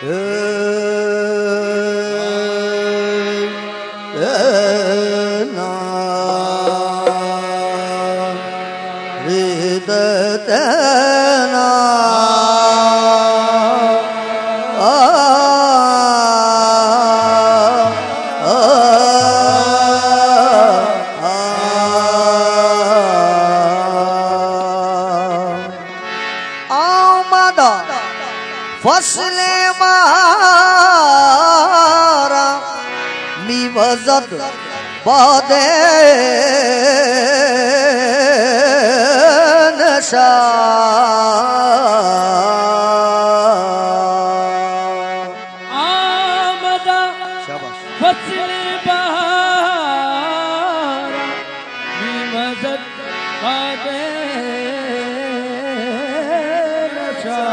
फसले मारा मिवजद बादे नशा आमदा फसले मारा मिवजद बादे नशा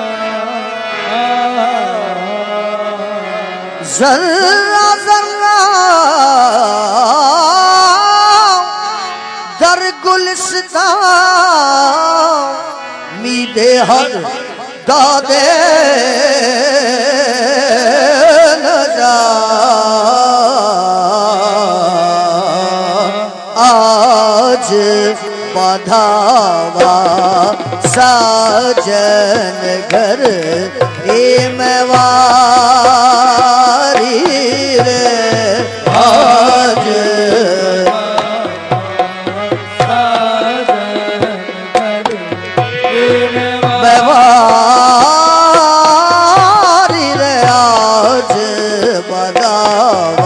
जर्रा जर्रा दर गुलिस्तां मीदे हद दादे नजा आज बधावा साजन घर ए मेवारी रे आज मेवारी रे आज बदावा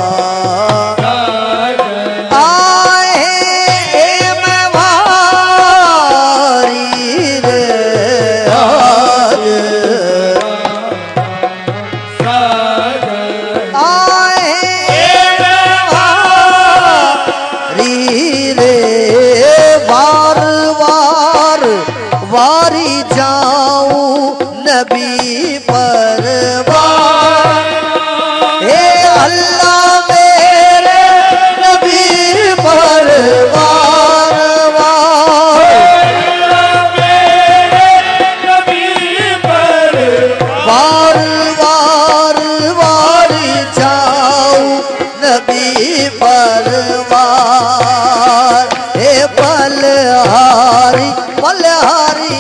वारी जाऊं नबी परवार हे अल्लाह मेरे नबी परवार वार वार वारी जाऊं नबी परवार हे बलहारी बलहारी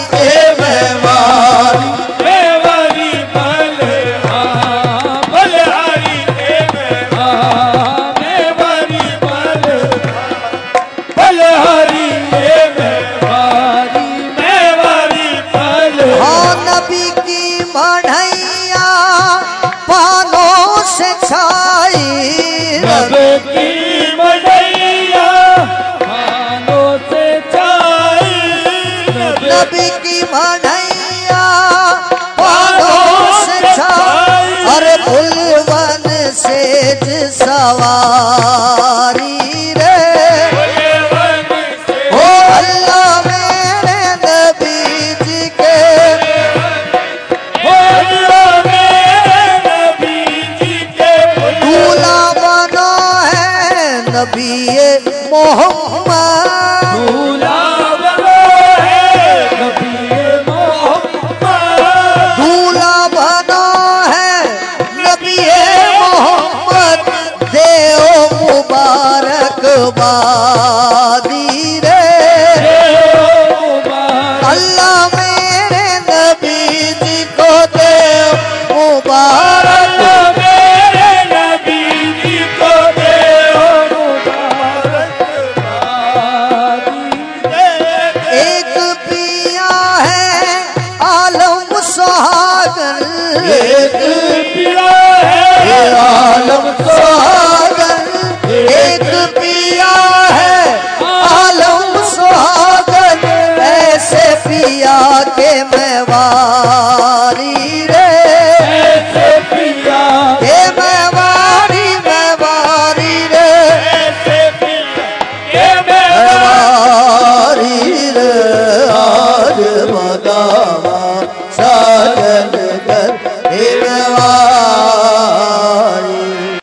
नबी की मढ़ैया पानों से छाई अरे फुलवन सेज सवारी रे ओ अल्लाह मेरे नबी जी के दूल्हा बना है नबी मोहम्मद बादी रे अल्लाह मेरे नबी जी को दे मुबारक मेरे नबी जी को दे मुबारक एक पिया है आलम सुहागन एक पिया है आलम सुहागन एक पिया है आलम सुहागन ऐसे पिया के मैं वारी रे